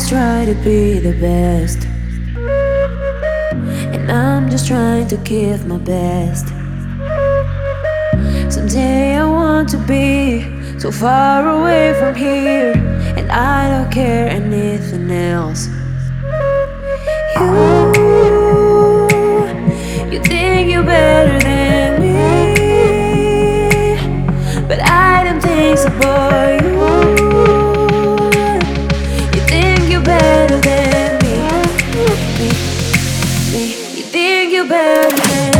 always try to be the best, and I'm just trying to give my best. Someday I want to be so far away from here, and I don't care anything else. You think you're better than me, but I don't think so, boy. You think you're better than me. You think you're better than me.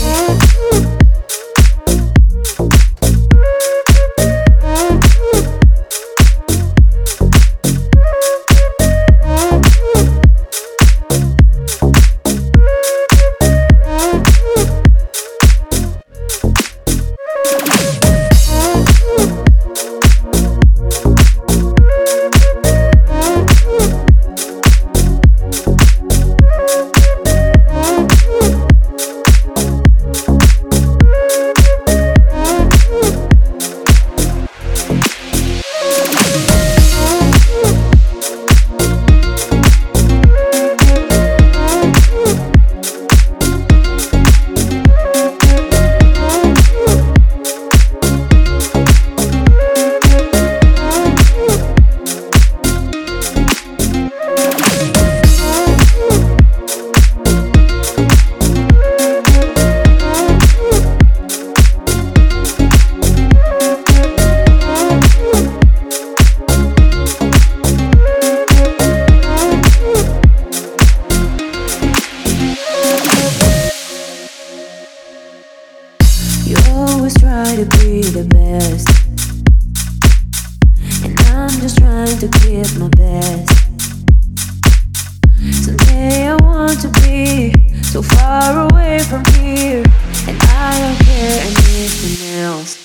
You always try to be the best, and I'm just trying to give my best. Someday I want to be so far away from here, and I don't care anything else.